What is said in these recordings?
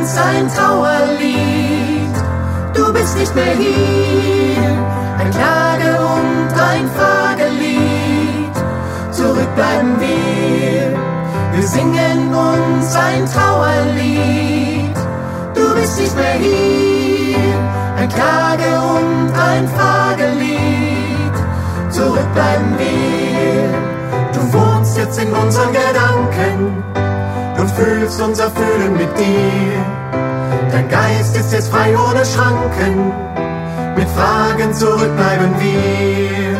uns ein Trauerlied. Du bist nicht mehr hier, ein Klage- und ein Fragelied. Zurück bleiben wir singen uns ein Trauerlied. Du bist nicht mehr hier, ein Klage- und ein Fragelied. Zurück bleiben wir. Du wohnst jetzt in unseren Gedanken und fühlst unser Fühlen mit dir. Dein Geist ist jetzt frei ohne Schranken, mit Fragen zurückbleiben wir.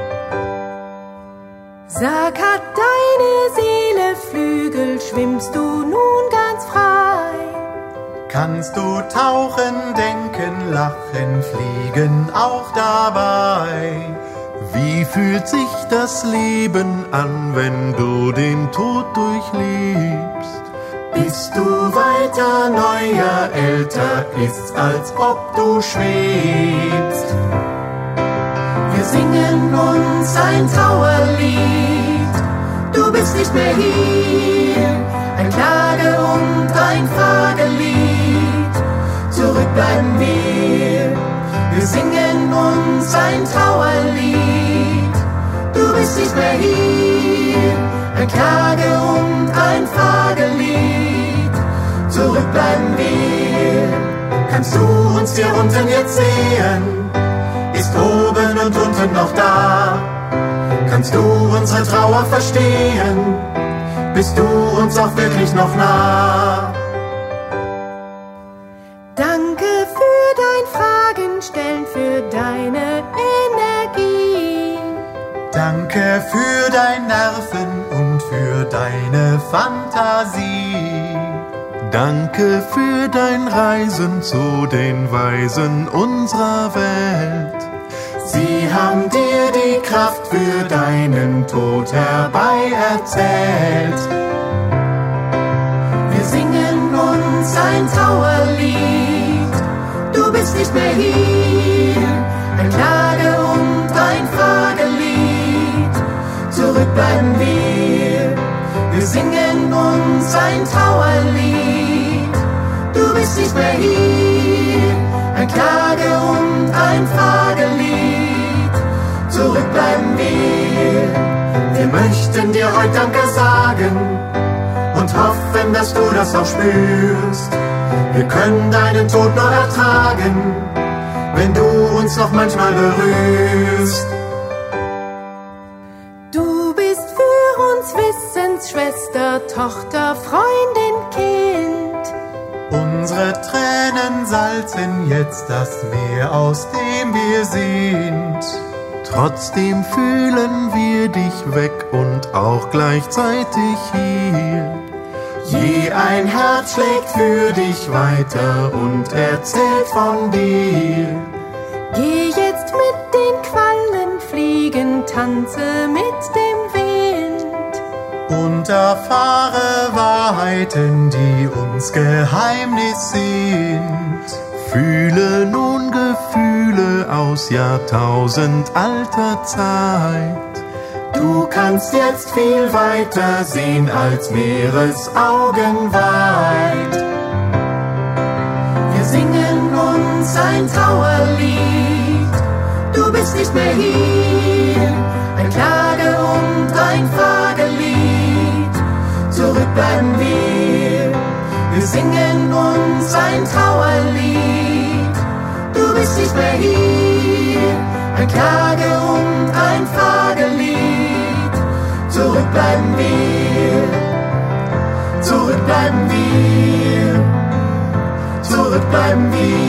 Sag, hat deine Seele Flügel, schwimmst du nun ganz frei? Kannst du tauchen, denken, lachen, fliegen auch dabei? Wie fühlt sich das Leben an, wenn du den Tod durchlebst? Bist du weiter, neuer, älter, ist's, als ob du schwebst. Wir singen uns ein Trauerlied. Du bist nicht mehr hier, ein Klage- und ein Fragelied. Zurück bleiben wir singen uns ein Trauerlied. Du bist nicht mehr hier, ein Klage- und ein Fragelied. Zurück bleiben wir. Kannst du uns hier unten jetzt sehen? Ist oben und unten noch da? Kannst du unsere Trauer verstehen? Bist du uns auch wirklich noch nah? Danke für dein Fragenstellen, für deine Energie. Danke für dein Nerven und für deine Fantasie. Danke für dein Reisen zu den Weisen unserer Welt. Sie haben dir die Kraft für deinen Tod herbei erzählt. Wir singen uns ein Trauerlied. Du bist nicht mehr hier, ein Klage- und ein Fragelied. Zurück bleiben wir singen uns ein Trauerlied. Du bist nicht mehr hier, ein Klage- und ein Fragelied. Zurück bleiben wir möchten dir heute Danke sagen und hoffen, dass du das auch spürst. Wir können deinen Tod noch ertragen, wenn du uns noch manchmal berührst. Du bist für uns Wissensschwester, Tochter, Freundin, Kind. Unsere Tränen salzen jetzt das Meer, aus dem wir sind. Trotzdem fühlen wir dich weg und auch gleichzeitig hier. Je ein Herz schlägt für dich weiter und erzählt von dir. Geh jetzt mit den Quallen fliegen, tanze mit dem Wind. Und erfahre Wahrheiten, die uns Geheimnis sind. Fühle nun Gefühle aus Jahrtausend alter Zeit. Du kannst jetzt viel weiter sehen als Meeresaugen weit. Wir singen uns ein Trauerlied. Du bist nicht mehr hier, ein Klage- und ein Fragelied. Zurück bleiben wir singen uns ein Trauerlied. Du bist nicht mehr hier, ein Klage- und ein Fragelied. Zurück bleiben wir, zurück bleiben wir, zurück bleiben wir.